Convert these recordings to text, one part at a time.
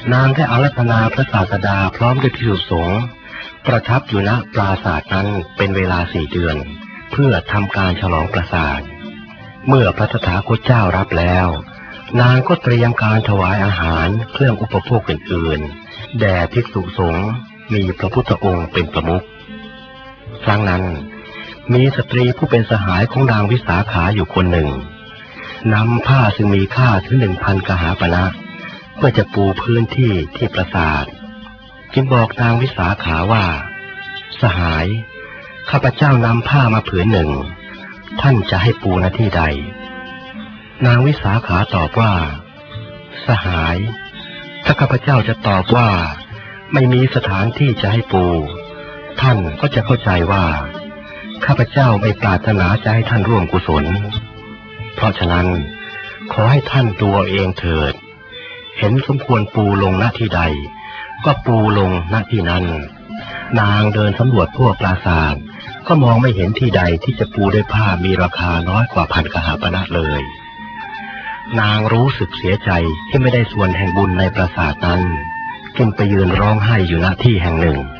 นางได้อาราธนาพระศาสดาพร้อมด้วยภิกษุสงฆ์ประทับอยู่ณปราสาทนั้นเป็นเวลา4 เดือนเพื่อทำการฉลองปราสาทเมื่อพระตถาคตเจ้ารับแล้วนางก็เตรียมการถวายอาหารเครื่องอุปโภคอื่นๆแด่ภิกษุสงฆ์มีพระพุทธองค์เป็นประมุขครั้งนั้นมีสตรีผู้เป็นสหายของนางวิสาขาอยู่คนหนึ่งนำผ้าซึ่งมีค่าถึง 1,000 กหาปณะเพื่อจะปูพื้นที่ที่ปราสาทจึงบอกนางวิสาขาว่าสหายข้าพเจ้านำผ้ามาผืนหนึ่งท่านจะให้ปูณที่ใดนางวิสาขาตอบว่าสหายถ้าข้าพเจ้าจะตอบว่าไม่มีสถานที่จะให้ปูท่านก็จะเข้าใจว่าข้าพเจ้าไม่ปรารถนาจะให้ท่านร่วมกุศลเพราะฉะนั้นขอให้ท่านตัวเองเถิดเห็นสมควรปูลงณที่ใดก็ปูลงณที่นั้นนางเดินสำรวจทั่วปราสาทก็มองไม่เห็นที่ใดที่จะปูด้วยผ้ามีราคาน้อยกว่า1,000 กหาปณะเลยนางรู้สึกเสียใจที่ไม่ได้ส่วนแห่งบุญในปราสาทนั้นจึงไปยืนร้องไห้อยู่ณที่แห่งหนึ่ง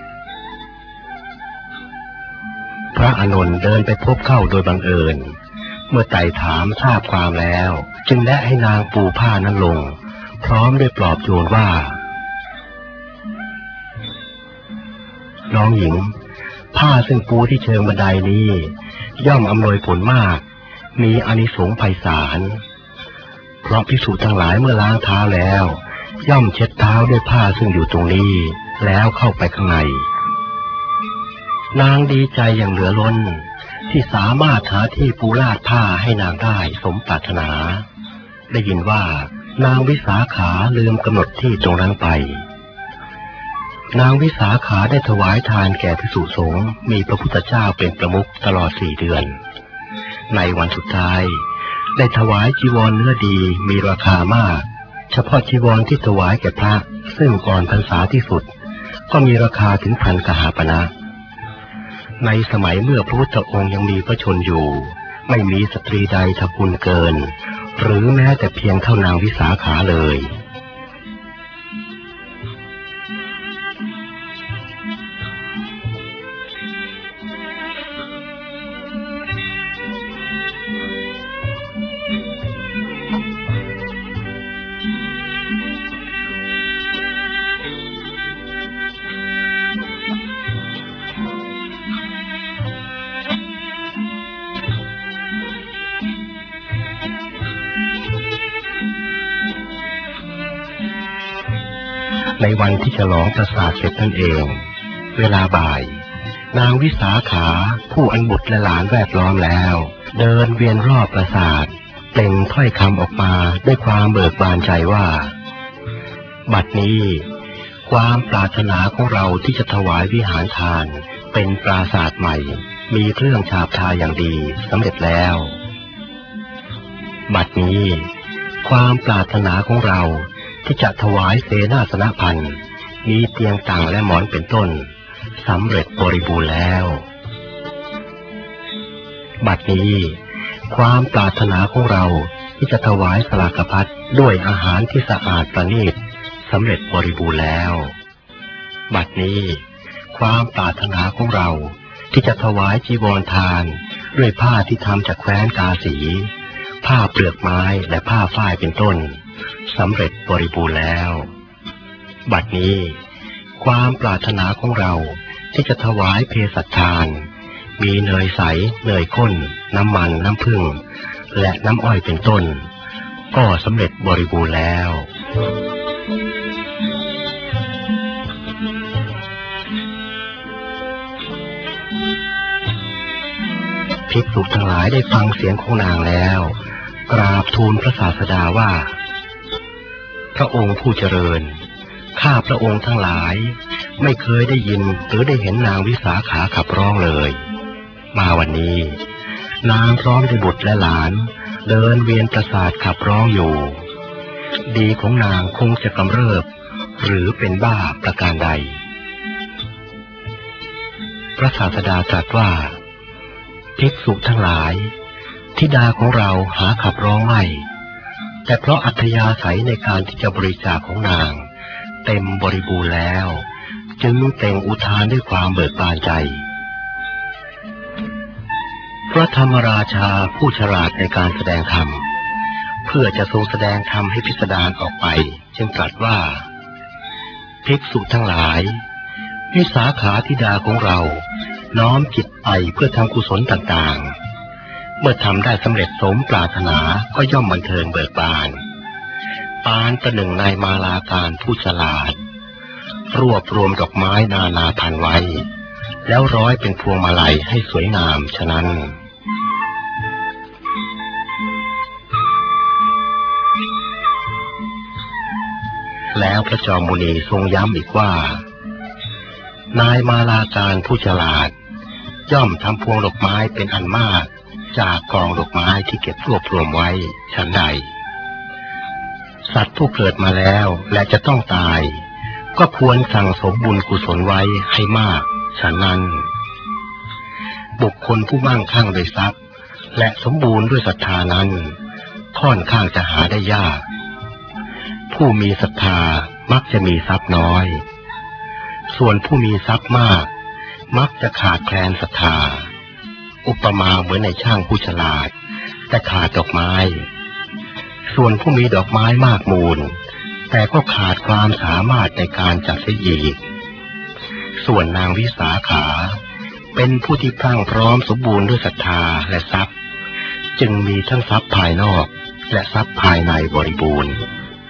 พระอานนท์เดินไปพบเข้าโดยบังเอิญเมื่อไต่ถามทราบความแล้วจึงแนะให้นางปูผ้านั้นลงพร้อมด้วยปลอบโยนว่าน้องหญิงผ้าซึ่งปูที่เชิงบันไดนี้ย่อมอำนวยผลมากมีอานิสงส์ไพศาลเพราะภิกษุทั้งหลายเมื่อล้างเท้าแล้วย่อมเช็ดเท้าด้วยผ้าซึ่งอยู่ตรงนี้แล้วเข้าไปข้างในนางดีใจอย่างเหลือล้นที่สามารถหาที่ปูลาดผ้าให้นางได้สมปรารถนาได้ยินว่านางวิสาขาลืมกำหนดที่ตรงนั้นไปนางวิสาขาได้ถวายทานแก่ภิกษุสงฆ์มีพระพุทธเจ้าเป็นประมุขตลอด4 เดือนในวันสุดท้ายได้ถวายจีวรเนื้อดีมีราคามากเฉพาะจีวรที่ถวายแก่พระซึ่งก่อนพรรษาที่สุดก็มีราคาถึง1,000 กหาปณะในสมัยเมื่อพระพุทธองค์ยังมีพระชนอยู่ไม่มีสตรีใดทำบุญเกินหรือแม้แต่เพียงเท่านางวิสาขาเลยในวันที่ฉลองปราสาทเสร็จนั่นเองเวลาบ่ายนางวิสาขาผู้อันบุตรและหลานแวดล้อมแล้วเดินเวียนรอบปราสาทเปล่งถ้อยคำออกมาด้วยความเบิกบานใจว่าบัดนี้ความปรารถนาของเราที่จะถวายวิหารทานเป็นปราสาทใหม่มีเครื่องฉาบทาอย่างดีสำเร็จแล้วบัดนี้ความปรารถนาของเราที่จะถวายเสนาสนพันธ์มีเตียงต่างและหมอนเป็นต้นสำเร็จบริบูรณ์แล้วบัดนี้ความปรารถนาของเราที่จะถวายสลากภัตด้วยอาหารที่สะอาดประณีตสำเร็จบริบูรณ์แล้วบัดนี้ความปรารถนาของเราที่จะถวายจีวรทานด้วยผ้าที่ทำจากแคว้นกาสีผ้าเปลือกไม้และผ้าฝ้ายเป็นต้นสำเร็จบริบูรณ์แล้วบัดนี้ความปรารถนาของเราที่จะถวายเภสัชทานมีเนยใสเนยข้นน้ำมันน้ำผึ้งและน้ำอ้อยเป็นต้นก็สำเร็จบริบูรณ์แล้วภิกษุทั้งหลายได้ฟังเสียงของนางแล้วกราบทูลพระศาสดาว่าพระองค์ผู้เจริญข้าพระองค์ทั้งหลายไม่เคยได้ยินหรือได้เห็นนางวิสาขาขับร้องเลยมาวันนี้นางพร้อมด้วยบุตรและหลานเดินเวียนปราสาทขับร้องอยู่ดีของนางคงจะกำเริบหรือเป็นบ้าประการใดพระศาสดาตรัสว่าภิกษุทั้งหลายธิดาของเราหาขับร้องไม่แต่เพราะอัธยาศัยในการที่จะบริจาคของนางเต็มบริบูรณ์แล้วจึงเต่งอุทานด้วยความเบิกบานใจพระธรรมราชาผู้ฉลาดในการแสดงธรรมเพื่อจะทรงแสดงธรรมให้พิสดารออกไปจึงตรัสว่าภิกษุทั้งหลายวิสาขาธิดาของเราน้อมจิตไปเพื่อทำกุศลต่างๆเมื่อทำได้สำเร็จสมปรารถนาก็ย่อมบันเทิงเบิกบานปานประหนึ่งนายมาลาการผู้ฉลาดรวบรวมดอกไม้นานาพันไว้แล้วร้อยเป็นพวงมาลัยให้สวยงามฉะนั้นแล้วพระจอมมุนีทรงย้ำอีกว่านายมาลาการผู้ฉลาดย่อมทำพวงดอกไม้เป็นอันมากจากกองดอกไม้ที่เก็บรวบรวมไว้ฉันใดสัตว์ผู้เกิดมาแล้วและจะต้องตายก็ควรสั่งสมบุญกุศลไว้ให้มากฉะนั้นบุคคลผู้มั่งคั่งด้วยทรัพย์และสมบูรณ์ด้วยศรัทธานั้นค่อนข้างจะหาได้ยากผู้มีศรัทธามักจะมีทรัพย์น้อยส่วนผู้มีทรัพย์มากมักจะขาดแคลนศรัทธาอุปมาเหมือนในช่างผู้ฉลาดแต่ขาดดอกไม้ส่วนผู้มีดอกไม้มากมูลแต่ก็ขาดความสามารถในการจัดเสียอีกส่วนนางวิสาขาเป็นผู้ที่พรั่งพร้อมสมบูรณ์ด้วยศรัทธาและทรัพย์จึงมีทั้งทรัพย์ภายนอกและทรัพย์ภายในบริบูรณ์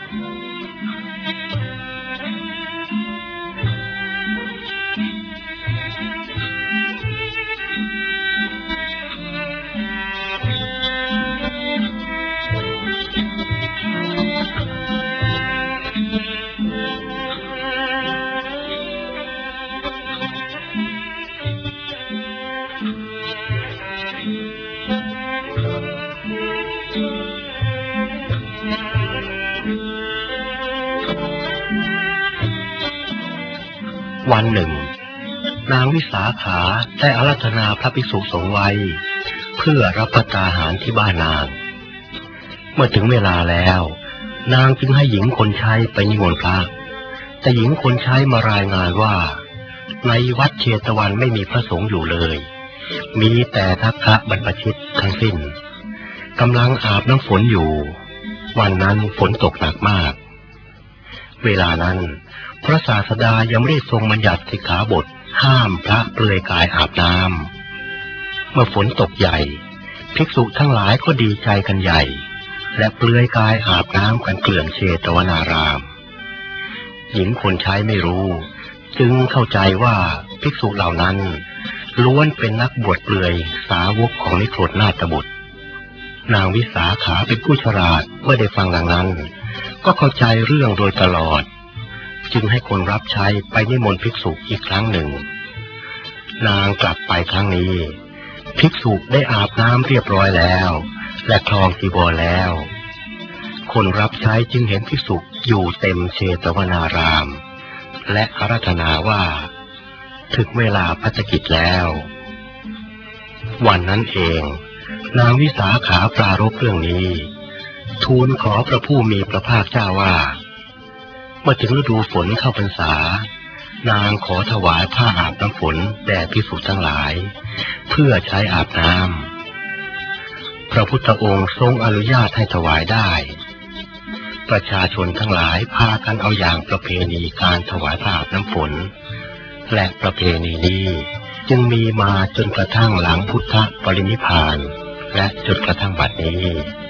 วันหนึ่งนางวิสาขาได้อาราธนาพระภิกษุสงฆ์ไว้เพื่อรับประทานอาหารที่บ้านนางเมื่อถึงเวลาแล้วนางจึงให้หญิงคนใช้ไปนิมนต์พระแต่หญิงคนใช้มารายงานว่าในวัดเชตวันไม่มีพระสงฆ์อยู่เลยมีแต่ทักคะบรรพชิตทั้งสิ้นกำลังอาบน้ำฝนอยู่วันนั้นฝนตกหนักมากเวลานั้นพระศาสดายังไม่ได้ทรงบัญญัติสิกขาบทห้ามพระเปลือยกายอาบน้ำเมื่อฝนตกใหญ่ภิกษุทั้งหลายก็ดีใจกันใหญ่และเปลือยกายอาบน้ำกันเกลื่อนเชตวนารามหญิงคนใช้ไม่รู้จึงเข้าใจว่าภิกษุเหล่านั้นล้วนเป็นนักบวชเปลือยสาวกของนิโครธนาถบุตรนางวิสาขาเป็นผู้ฉลาดเมื่อได้ฟังดังนั้นก็เข้าใจเรื่องโดยตลอดจึงให้คนรับใช้ไปนิมนต์ภิกษุอีกครั้งหนึ่งนางกลับไปครั้งนี้ภิกษุได้อาบน้ำเรียบร้อยแล้วและคลองจีวรแล้วคนรับใช้จึงเห็นภิกษุอยู่เต็มเชตวนารามและอาราธนาว่าถึงเวลาภัตกิจแล้ววันนั้นเองนางวิสาขาปรารภเรื่องนี้ทูลขอพระผู้มีพระภาคเจ้าว่าเมื่อถึงฤดูฝนเข้าพรรษานางขอถวายผ้าอาบน้ำฝนแด่ภิกษุทั้งหลายเพื่อใช้อาบน้ำพระพุทธองค์ทรงอนุญาตให้ถวายได้ประชาชนทั้งหลายพากันเอาอย่างประเพณีการถวายผ้าอาบน้ำฝนและประเพณีนี้จึงมีมาจนกระทั่งหลังพุทธปรินิพพานและจนกระทั่งบัดนี้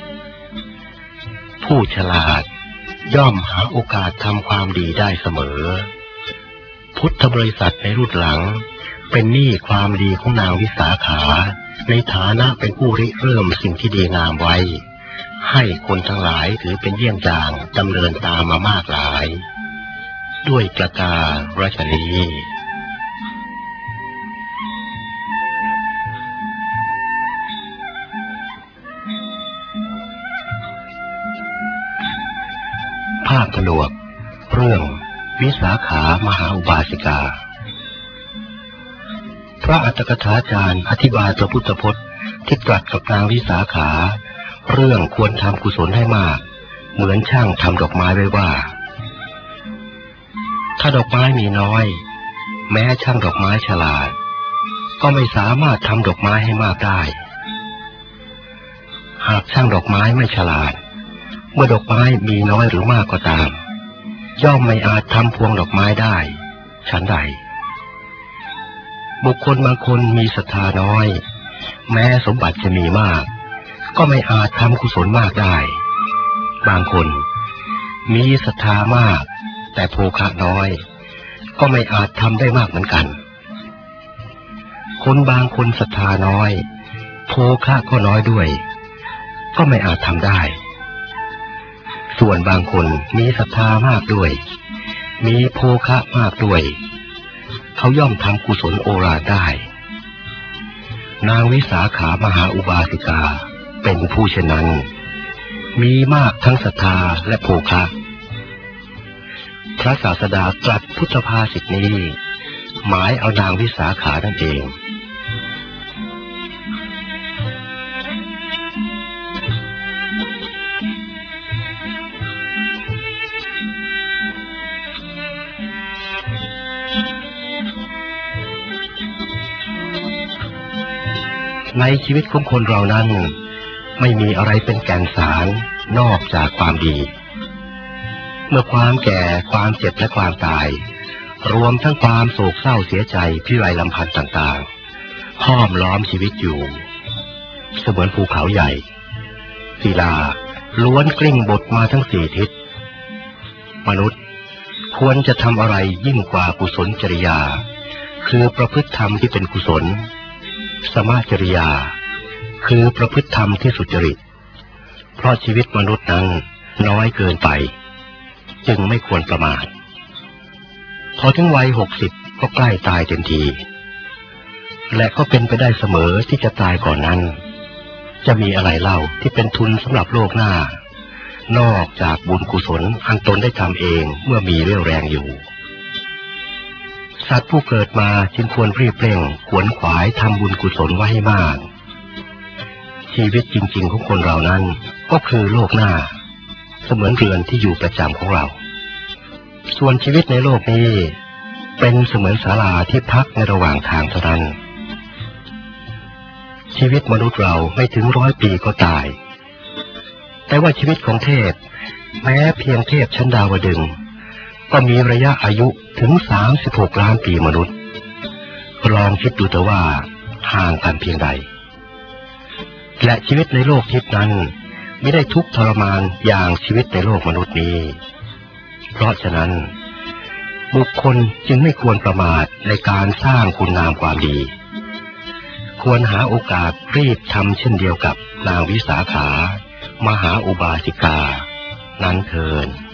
ผู้ฉลาดย่อมหาโอกาสทำความดีได้เสมอพุทธบริษัทในรุ่นหลังเป็นหนี้ความดีของนางวิสาขาในฐานะเป็นผู้ริเริ่มสิ่งที่ดีงามไว้ให้คนทั้งหลายถือเป็นเยี่ยงอย่างดำเนินตามมามากหลายด้วยประการฉนี้ภาคผนวกเรื่องวิสาขามหาอุบาสิกาพระอัตถกถาจารย์อธิบายพระพุทธพจน์ที่ตรัสกับนางวิสาขาเรื่องควรทำกุศลให้มากเหมือนช่างทำดอกไม้ไว้ว่าถ้าดอกไม้มีน้อยแม้ช่างดอกไม้ฉลาดก็ไม่สามารถทำดอกไม้ให้มากได้หากช่างดอกไม้ไม่ฉลาดเมื่อดอกไม้มีน้อยหรือมากก็ตามย่อมไม่อาจทำพวงดอกไม้ได้ฉันใดบุคคลบางคนมีศรัทธาน้อยแม้สมบัติจะมีมากก็ไม่อาจทำกุศลมากได้บางคนมีศรัทธามากแต่โภคะน้อยก็ไม่อาจทำได้มากเหมือนกันคนบางคนศรัทธาน้อยโภคะก็น้อยด้วยก็ไม่อาจทำได้ส่วนบางคนมีศรัทธามากด้วยมีโภคะมากด้วยเขาย่อมทำกุศลโอฬารได้นางวิสาขามหาอุบาสิกาเป็นผู้เช่นนั้นมีมากทั้งศรัทธาและโภคะพระศาสดาตรัสพุทธภาษิตนี้หมายเอานางวิสาขานั่นเองในชีวิตของคนเรานั้นไม่มีอะไรเป็นแก่นสารนอกจากความดีเมื่อความแก่ความเจ็บและความตายรวมทั้งความโศกเศร้าเสียใจพิไรลำพันธ์ต่างๆห้อมล้อมชีวิตอยู่เสมือนภูเขาใหญ่ศิลาล้วนกลิ้งบดมาทั้งสี่ทิศมนุษย์ควรจะทำอะไรยิ่งกว่ากุศลจริยาคือประพฤติธรรมที่เป็นกุศลสมาจริยาคือประพฤติธรรมที่สุจริตเพราะชีวิตมนุษย์นั้นน้อยเกินไปจึงไม่ควรประมาทพอถึงวัย60ก็ใกล้ตายเต็มทีและก็เป็นไปได้เสมอที่จะตายก่อนนั้นจะมีอะไรเล่าที่เป็นทุนสำหรับโลกหน้านอกจากบุญกุศลอันตนได้ทำเองเมื่อมีเรี่ยวแรงอยู่สัตว์ผู้เกิดมาจึงควรรีบเร่งขวนขวายทำบุญกุศลไว้ให้มากชีวิตจริงๆของคนเรานั้นก็คือโลกหน้าเสมือนเรือนที่อยู่ประจำของเราส่วนชีวิตในโลกนี้เป็นเสมือนศาลาที่พักในระหว่างทางเท่านั้นชีวิตมนุษย์เราไม่ถึง100 ปีก็ตายแต่ว่าชีวิตของเทพแม้เพียงเทพชั้นดาวดึงส์ก็มีระยะอายุถึง36 ล้านปีมนุษย์ลองคิดดูเถอะว่าห่างกันเพียงใดและชีวิตในโลกทิพย์นั้นไม่ได้ทุกข์ทรมานอย่างชีวิตในโลกมนุษย์นี้เพราะฉะนั้นบุคคลจึงไม่ควรประมาทในการสร้างคุณงามความดีควรหาโอกาสรีบทำเช่นเดียวกับนางวิสาขามหาอุบาสิกานั้นเถิด